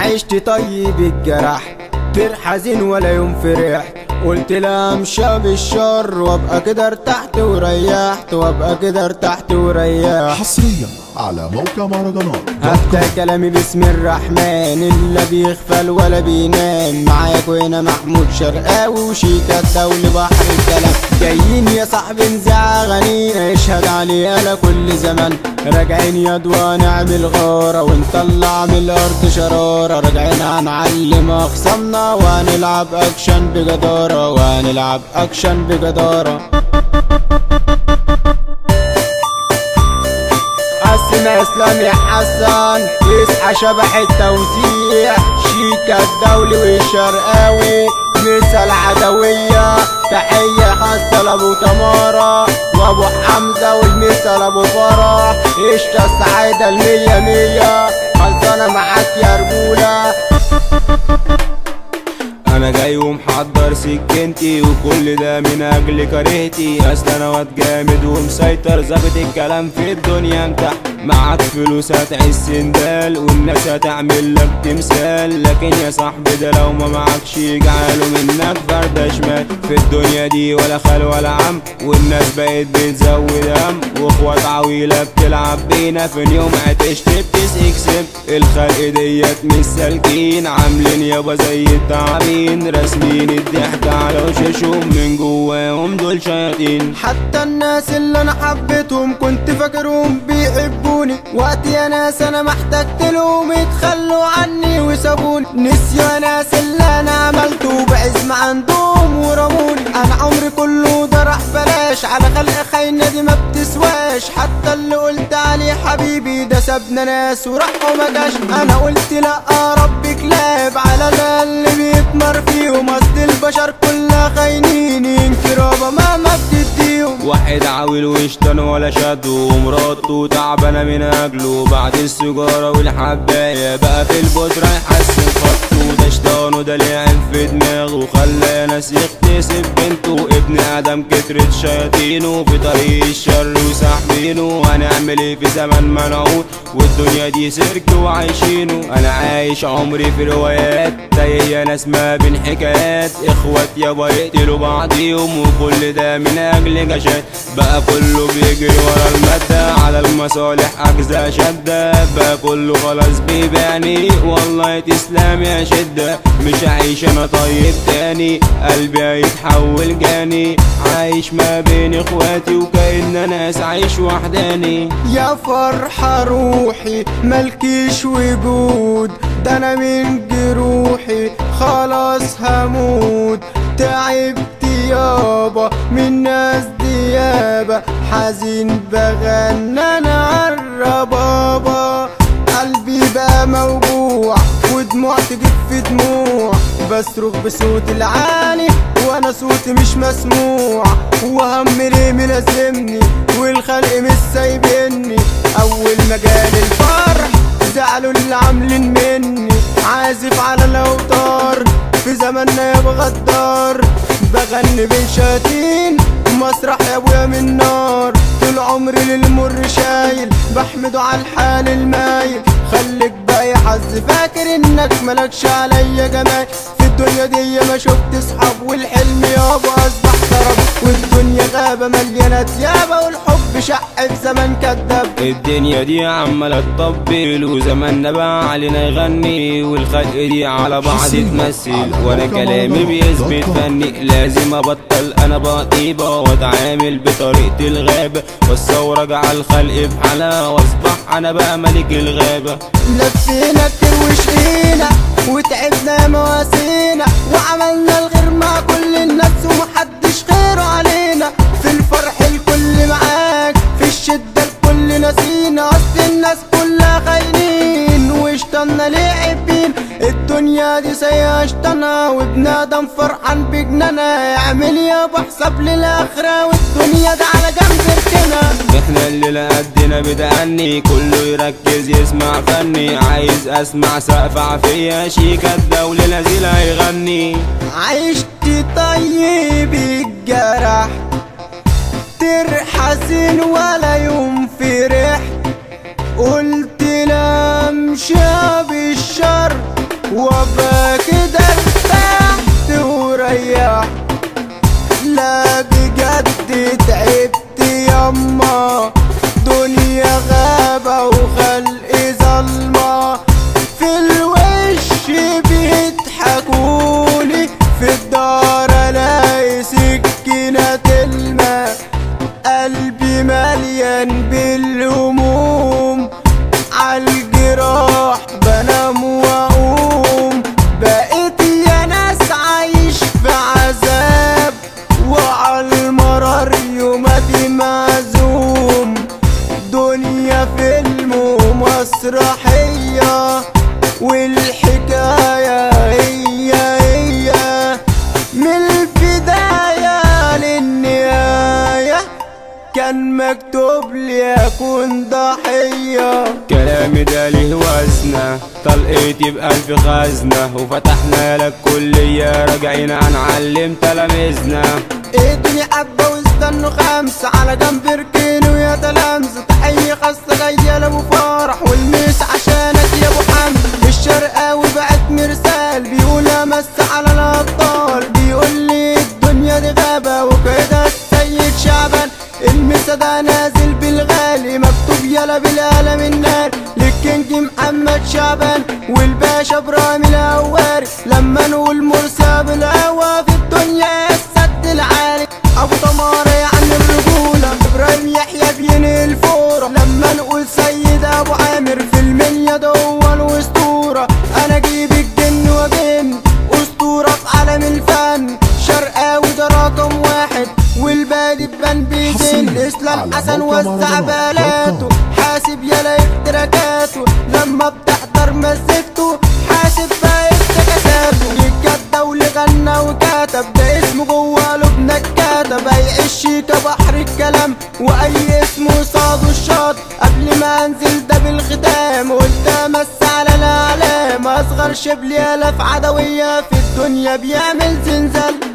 عشت طيب الجرح طير حزين ولا يوم فرحت، قلت لا امشى بالشر وابقى كده ارتحت وريحت، وابقى كده ارتحت وريحت. حصريا على موقع مهرجانات. هبدأ كلامي باسم الرحمن اللي لا بيغفل ولا بينام. معاكوا هنا محمود شرقاوي وشيكا الدولي بحر الكلام. جايين يا صاحبي نذاع اغانينا اشهد عليها كل زمن. راجعين يا دوا نعمل غارة ونطلع من الارض شرارة. راجعين هنعلم اخصامنا وهنلعب اكشن بجدارة، وهنلعب اكشن بجدارة. اسمع اسلام يا حسن يصحى شبح التوزيع. شيكا الدولي والشرقاوي مثل عدوية. تحية خاصة لابو تمارة وابو حمزة والمثل ابو فرح. قشطة السعادة المية مية خلصانة معاك يا رجولة. انا جاي ومحضر سكنتي وكل ده من اجل كرهتي. اصل انا واد جامد ومسيطر ظابط الكلام في الدنيا. انت معاك فلوس هتعيش سندال والناس هتعمل لك تمثال، لكن يا صاحبي ده لو ما معكش يجعلوا منك فرده شمال. في الدنيا دي ولا خال ولا عم والناس بقت بتزود هم، واخوات عويله بتلعب بينا في اليوم عتشت بتسكسب. الخلق ديت مش سالكين عاملين يابا زي التعابين، راسمين الضحك على وشاشهم من جواهم دول شياطين. حتى الناس اللي انا حبيتهم كنت فاكرهم بيحبوني، وقت يا ناس انا ما احتجت لهم يتخلوا عني وسابوني. نسيوا يا ناس اللي انا عملته بعزم عندهم ورموني. انا عمري كله ده راح بلاش على خلق خاينة دي ما بتسواش. حتى اللي قلت عليه حبيبي ده سابنا ناس وراح وما جاش. انا قلت لا ربي كلاب على اللي بيتمر فيهم. اصل البشر كلها خاينين ينكروا مهما بتديهم. واحد عاول وشطن ولا شد ومراته تعبانه من اجله. بعد السيجاره والحبايه بقى في البودره يحسن خطه. ده شطان وده لعب في دماغه وخلى ناس يغتصب بنته. ابن ادم كترت شياطينه في طريق الشر وساحبينه. هنعمل ايه في زمن منعود والدنيا دي سيرك وعايشينه. انا عايش عمري في روايات تايه ناس ما بين حكايات. اخوات يابا يقتلوا بعضيهم وكل ده من اجل جشات. بقى كله بيجري ورا المادة على المصالح اجزاء شدة. بقى كله خلاص بيباني والله تسلم يا شدة. مش عايش انا طيب تاني قلبي هيتحول جاني. عايش ما بين اخواتي وكأن ناس عايش وحداني. يا فرحة روحي ملكيش وجود، ده انا من جروحي خلاص هموت. تعبت يابا من ناس ديابة حزين بغنى انا عالربابة. قلبي بقى موجوع ودموع تجيب في دموع. بصرخ بصوت العالي وانا صوتي مش مسموع. وهم ليه ملازمني والخلق مش سايبني. اول ما جالي الفرح زعلوا اللي عاملين مني. عازف على الاوتار في زماننا يا غدار. بغني بين شياطين مسرح يا ابويا من نار. طول عمري للمر شايل بحمده على الحال المايل. خليك بقى يا حظ فاكر انك ملكش عليا جمال. في الدنيا دي ما شفت صحاب والحلم يابا اصبح سراب. والدنيا غابة مليانة ديابة والحب شق في زمن كداب. الدنيا دي عمالة تطبل وزماننا بقى علينا يغني. والخلق دي على بعض تمثل وانا كلامي بيثبت فني. لازم ابطل انا بطيبة واتعامل بطريقة الغابة. والثورة جعل الخلق في حالها واصبح انا بقى ملك الغابة. لفينا كتير وشقينا وتعبنا يا مواسينا. وعملنا الغير مع كل الناس ومحدش خيره علينا. في الفرح الكل معاك في الشدة الكل ناسينا. اصل الناس كلها خاينين واشتنا لعبين. الدنيا دي سيئة اشتنا وابن ادم فرحان بجنانا. اعمل يابا حساب للاخرة والدنيا ده على جنب اركنا. احنا اللي لقدنا بدقني كله يركز يسمع فني. عايز اسمع سقف عافية شيكا الدولي نازل هيغني. عشت طيب الجرح طير حزين ولا يوم فرحت. قلت لا امشي بالشر الهموم عالجراح بنام واقوم. بقيت يا ناس عايش في عذاب وعالمرار يوماتي معزوم. دنيا فيلم ومسرحية والحكاية هي من البداية للنهاية كان مكتوب لي أكون ضحية. كلامي ده ليه وزنة طلقتي بألف خزنة وفتحنا لك كلية راجعين هنعلم تلاميذنا. ادوني حبة واستنوا خمسة على جنب اركنوا يا تلامذة. تحية خاصة جاية لأبو فرح والميس عشانك يا أبو حمد. الشرقاوي بعت مرسال بيقول أمس على الأبطال. بيقول لي الدنيا دي غابة وكده السيد شعبان. المسا ده نازل بالغالي مكتوب يلا بالقلم النار للكينج محمد شعبان والباشا ابراهيم الهواري. لما نقول مرسى بالهوا في الدنيا السد العالي. ابو تمارة يعني الرجولة ابراهيم يحيى بينقل الفورة. لما نقول سيد ابو عامر في المنيا ده هو الاسطورة. انا اجيب الجن وجن اسطورة في عالم الفن. شرقاوي ده رقم واحد والبادي بان بيزن. اسلام حسن وزع بالاته حاسب يلا افتراكاته. لما بتحضر مزجته حاسب بقى افتكاساته. الجدة واللي غنى وكتب ده اسمه جوه لبنى الكتب. هيعيش كبحر الكلام واي اسمه صاد الشاط. قبل ما انزل ده بالختام قلت امس على الاعلام. اصغر شبل يالا في عدوية في الدنيا بيعمل زنزال.